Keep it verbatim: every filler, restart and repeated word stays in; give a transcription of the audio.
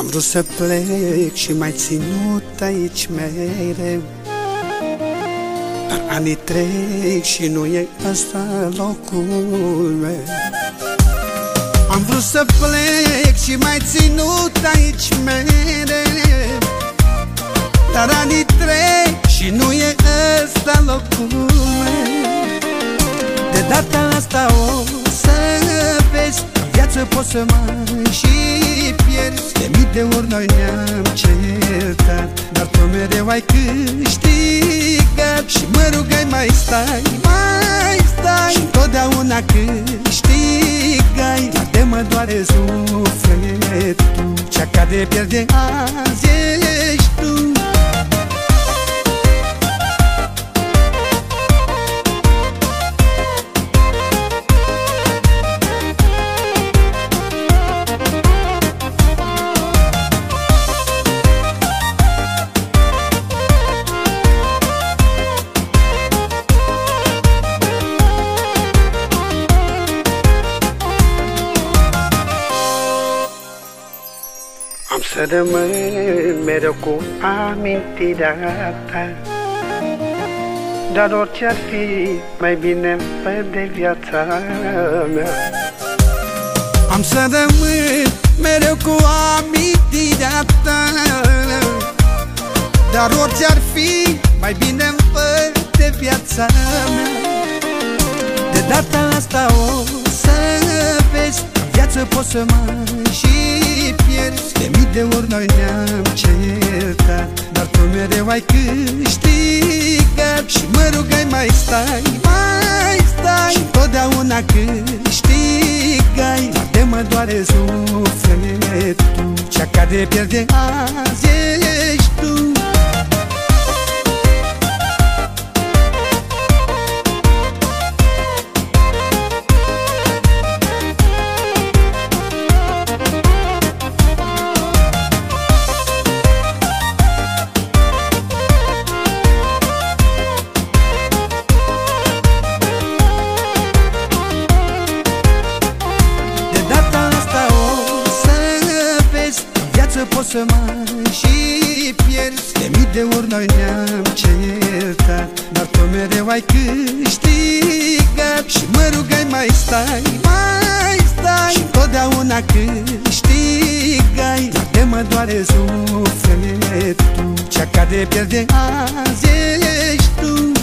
Am vrut să plec și m-ai ținut aici mereu, dar anii trec și nu e ăsta locul meu. Am vrut să plec și m-ai ținut aici mereu, dar anii trec și nu e ăsta locul meu. De data asta o să vezi, în viață poți să mai și pierzi. De mii de ori noi ne-am certat, dar tu mereu ai câștigat. Și mă rugai, mai stai, mai stai, și întotdeauna câștigai. Dar de mă doare sufletul, cea care pierde azi ești tu. Am să rămân mereu cu amintirea ta, dar orice ar fi, mai bine fă de viața mea. Am să rămân mereu cu amintirea ta, dar orice ar fi, mai bine fă de viața mea. De data asta o să vezi, în viață poți să mai și pierzi. De mii de ori noi ne-am certat, dar tu mereu ai câștigat. Și mă rugai, mai stai, mai stai, și întotdeauna câștigai. Dar de mă doare sufletul, cea care pierde azi ești tu. Poți să mai și pierzi. De mii de ori noi ne-am certat, dar tu mereu ai câștigat. Și mă rugai, mai stai, mai stai, și întotdeauna câștigai. Dar de mă doare sufletul, cea care pierde azi ești tu.